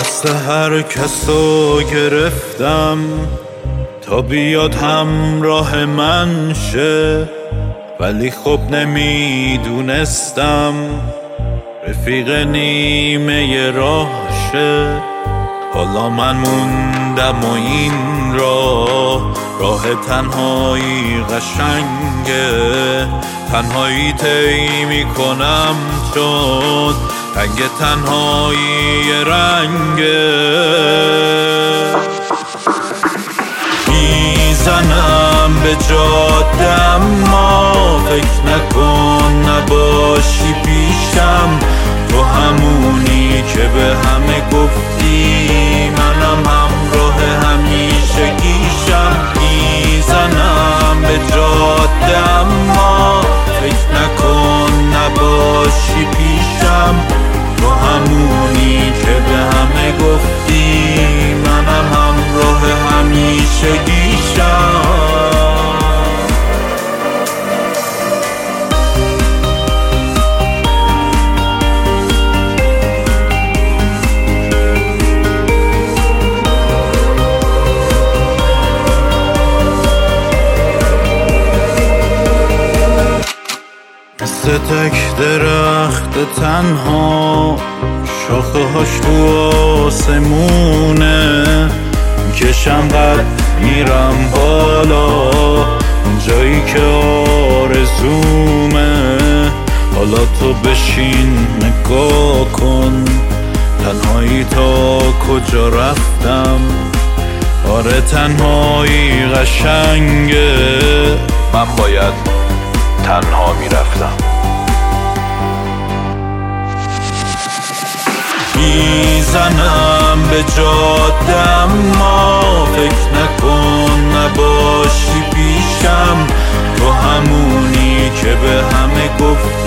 دست هر کسو گرفتم تا بیاد همراه من شه، ولی خب نمیدونستم رفیق نیمه راه شه. حالا من موندم و این راه تنهایی قشنگه، تنهایی طی میکنم چون رنگ تنهایی رنگه. میزنم به جاده اما فکر نکن نباشی پیشم، تو همونی که به همه گفتی منم همراه همیشگیشم. میزنم به جاده اما فکر نکن نباشی پیشم، تو همونی که به همه گفتی منم همراه همیشگیشم. مثل تک درخت تنها شاخه هاش تو آسمونه، کشم قد میرم بالا اون جایی که آرزومه. حالا تو بشین نگاه کن تنهایی تا کجا رفتم. آره تنهایی قشنگه، من باید تنها میرفتم. میزنم به جاده اما فکر نکن نباشی پیشم، تو همونی که به همه گفت